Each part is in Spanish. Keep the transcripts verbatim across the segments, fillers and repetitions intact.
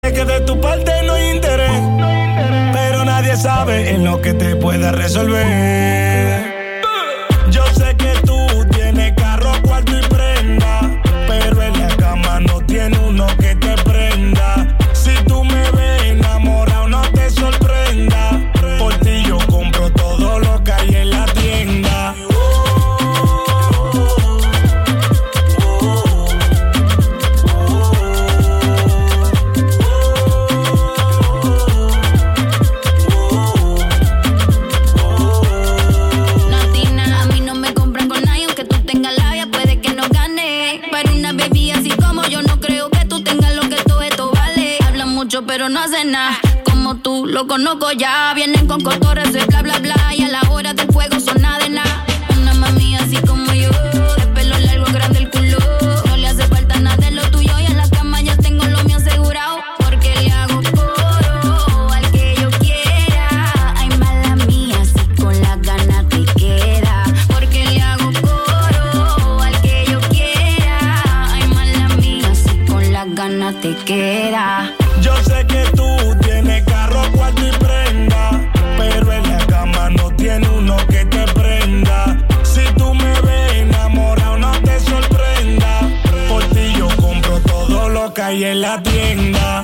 Que de tu parte no hay interés, pero nadie sabe en lo que te pueda resolver. Yo sé que tú tienes carro, cuarto y prenda, pero en la cama no tiene uno que te prenda. Si tú me ves enamorado, no te sorprenda. Por ti yo compro todo lo que hay en la tienda. Pero no hace nada, como tú lo conozco ya. Vienen con cotorras de bla bla bla y a la hora del fuego son nada de nada. Una mami así como yo, de pelo largo, grande el culo. No le hace falta nada de lo tuyo y en la cama ya tengo lo mío asegurado. Porque le hago coro al que yo quiera. Ay, mala mía, si con las ganas te queda. Porque le hago coro al que yo quiera. Ay, mala mía, si con las ganas te queda. Yo sé que tú tienes carro, cuarto y prenda, pero en la cama no tiene uno que te prenda. Si tú me ves enamorado, no te sorprenda. Por ti yo compro todo lo que hay en la tienda.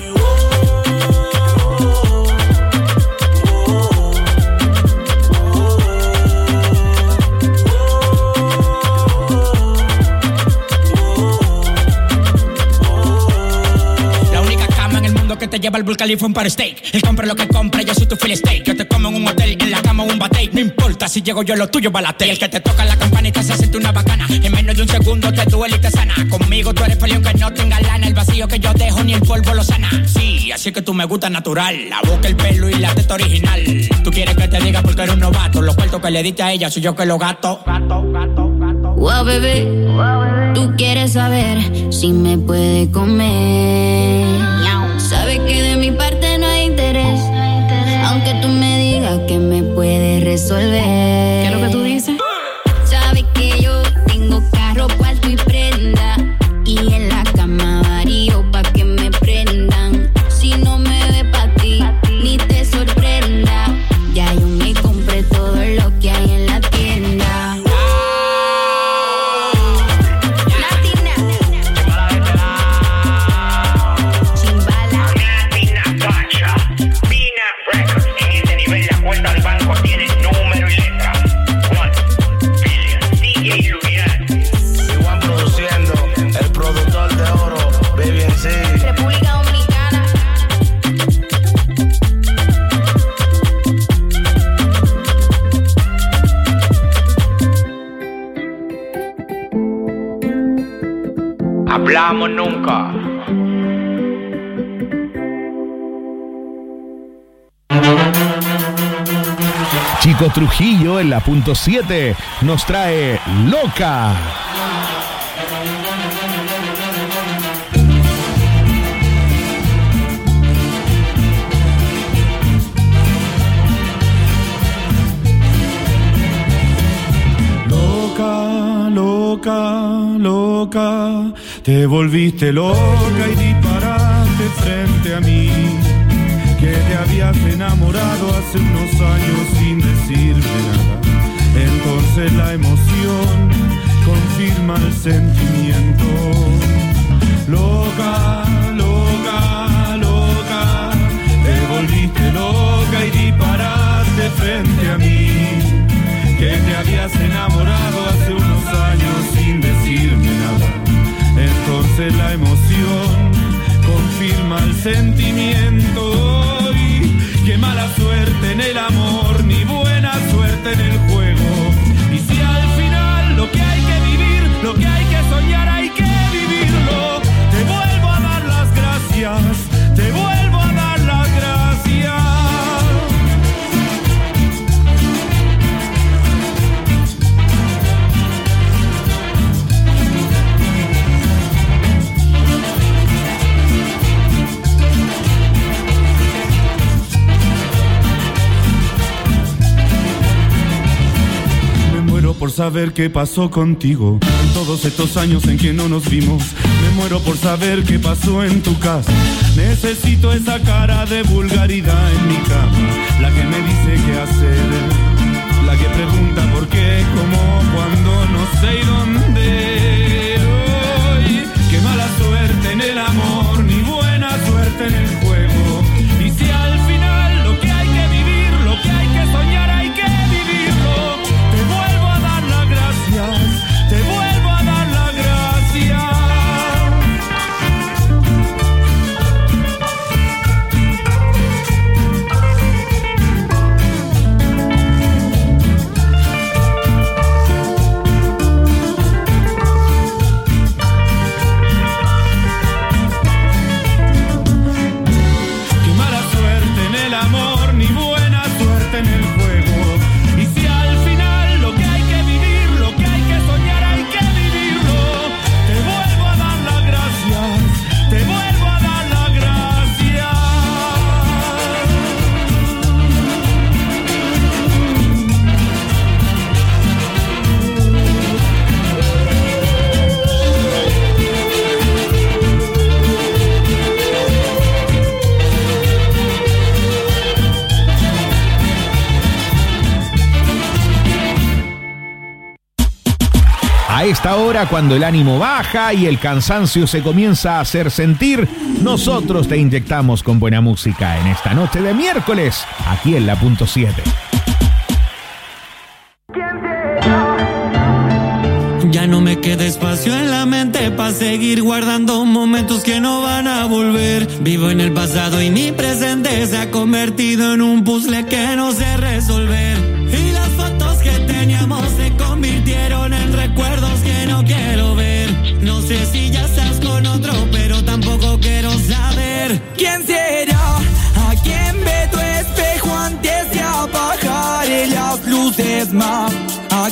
Que te lleva al Burj Khalifa un par steak. Él compra lo que compra, yo soy tu filet steak. Yo te como en un hotel, en la cama un bate. No importa si llego yo, lo tuyo balate. Y el que te toca la campanita se siente una bacana. En menos de un segundo te duele y te sana. Conmigo tú eres feliz aunque no tenga lana. El vacío que yo dejo ni el polvo lo sana. Sí, así que tú me gusta natural. La boca, el pelo y la teta original. Tú quieres que te diga porque eres un novato. Los cuartos que le diste a ella soy yo que los gato. Gato, gato, gato. Wow, bebé, tú quieres saber si me puede comer. Sabes que de mi parte no hay interés, aunque tú me digas que me puedes resolver. ¿Qué es lo que tú dices? Sabes que yo tengo carro, cuarto y prenda, y en la cama varío pa' que me prendan. Si no me ve pa' ti, ni te sorprenda. Ya yo me compré todo lo que hay en la tienda. Hablamos nunca. Chico Trujillo en la punto siete nos trae Loca. Loca, loca, loca, te volviste loca y disparaste frente a mí, que te habías enamorado hace unos años sin decirme nada. Entonces la emoción confirma el sentimiento. Loca, loca, loca, te volviste loca y disparaste frente a mí, que te habías enamorado hace unos años sin decirme nada. Entonces la emoción confirma el sentimiento. Y qué mala suerte en el amor, ni buena suerte en el juego. Y si al final lo que hay que vivir, lo que hay que soñar, hay que vivirlo. Te vuelvo a dar las gracias, te vuelvo a dar las gracias. saber qué pasó contigo en todos estos años en que no nos vimos. Me muero por saber qué pasó en tu casa. Necesito esa cara de vulgaridad en mi cama, la que me dice qué hacer, la que pregunta por qué, cómo, cuándo, no sé y dónde. Hoy, qué mala suerte en el amor, ni buena suerte en el juego. Y si al final lo que hay que vivir, lo que hay que soñar, hay que vivirlo. Te vuelvo a dar las gracias, te vuelvo a dar las gracias. A esta hora, cuando el ánimo baja y el cansancio se comienza a hacer sentir, nosotros te inyectamos con buena música en esta noche de miércoles, aquí en La Punto siete. Ya no me queda espacio en la mente para seguir guardando momentos que no van a volver. Vivo en el pasado y mi presente se ha convertido en un puzzle que no sé resolver. Y las fotos que teníamos se convirtieron en recuerdos que no quiero ver. No sé si ya estás con otro, pero tampoco quiero saber quién será, a quién ve tu espejo antes de apagar las luces más.